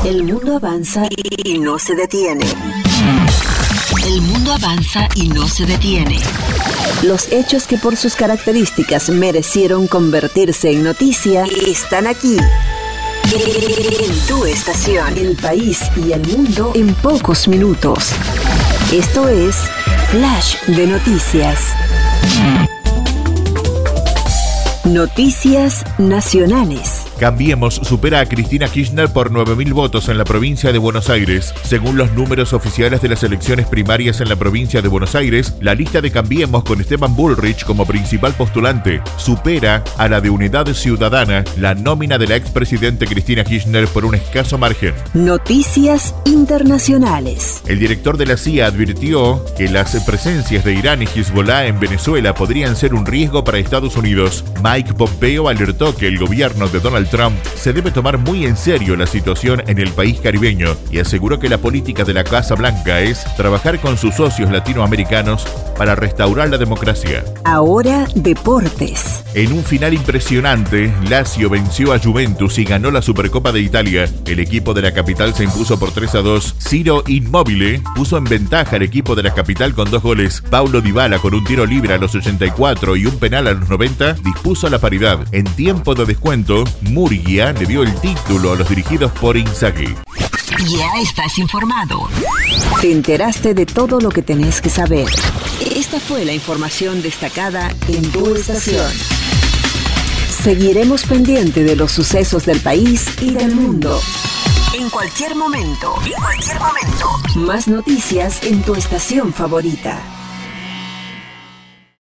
El mundo avanza y no se detiene. El mundo avanza y no se detiene. Los hechos que por sus características merecieron convertirse en noticia están aquí. En tu estación. El país y el mundo en pocos minutos. Esto es Flash de Noticias. Noticias nacionales. Cambiemos supera a Cristina Kirchner por 9.000 votos en la provincia de Buenos Aires. Según los números oficiales de las elecciones primarias en la provincia de Buenos Aires, la lista de Cambiemos con Esteban Bullrich como principal postulante supera a la de Unidad Ciudadana, la nómina de la expresidente Cristina Kirchner por un escaso margen. Noticias internacionales. El director de la CIA advirtió que las presencias de Irán y Hezbollah en Venezuela podrían ser un riesgo para Estados Unidos. Mike Pompeo alertó que el gobierno de Donald Trump se debe tomar muy en serio la situación en el país caribeño y aseguró que la política de la Casa Blanca es trabajar con sus socios latinoamericanos para restaurar la democracia. Ahora, deportes. En un final impresionante, Lazio venció a Juventus y ganó la Supercopa de Italia. El equipo de la capital se impuso por 3-2. Ciro Immobile puso en ventaja al equipo de la capital con 2 goles. Paulo Dybala, con un tiro libre a los 84 y un penal a los 90, dispuso la paridad. En tiempo de descuento, Murgia le dio el título a los dirigidos por Inzaghi. Ya estás informado. Te enteraste de todo lo que tenés que saber. Esta fue la información destacada en tu estación. Seguiremos pendiente de los sucesos del país y del mundo. En cualquier momento. Más noticias en tu estación favorita.